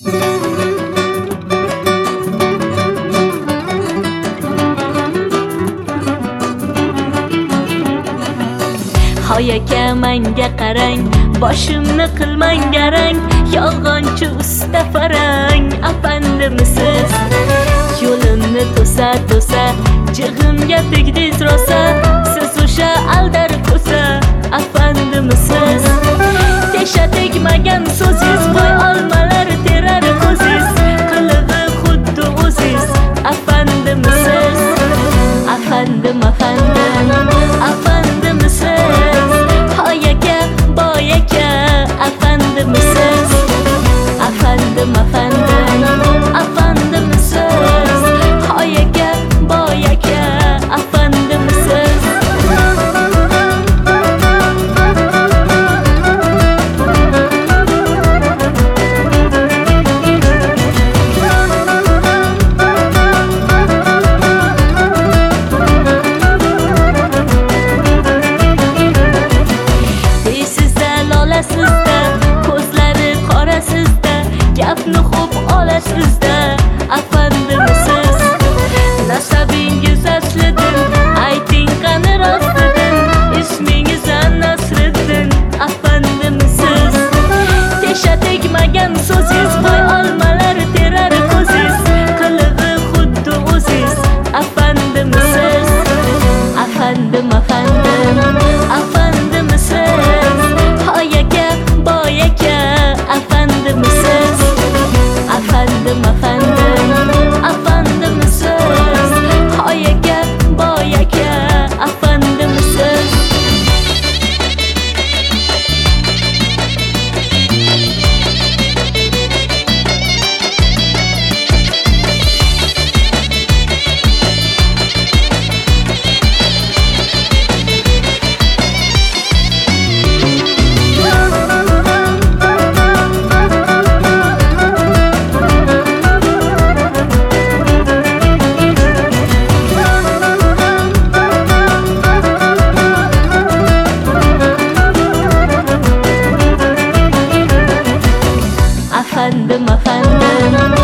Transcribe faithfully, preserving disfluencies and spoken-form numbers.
Hoy aka menga qarang, boshimni qilmang garang, yolg'onchi usta farang, afandimisiz? Yo'limni to'sa to'sa, jig'imga tegdiz rosa, siz o'sha aldar ko'sa, afandimisiz? Tesha tegmagan so'ziz, voy olmalar terar ko'ziz, qilig'i xuddi o'ziz, afandimisiz? Afandim, afandim, afandimisiz? Hoy aka, boy aka, afandimisiz? Afandim, afandim, afandimisiz? Hoy aka, boy aka, afandimisiz? Ko'zlari qorasizda, gapni xo'p olasizda, afandimisiz? Nasabingiz aslidan ayting qani rostidan, ismingiz Nasriddin, afandimisiz? Tesha tegmagan so'ziz, voy olmalar terar ko'ziz, qilig'i xuddi o'ziz, afandimisiz? Afandim, afandim, afandimisiz? Hoy aka, boy aka, afandimisiz? Afandim, afandim, afandimisiz? Hoy aka, boy aka, afandimisiz? Afandim, afandim,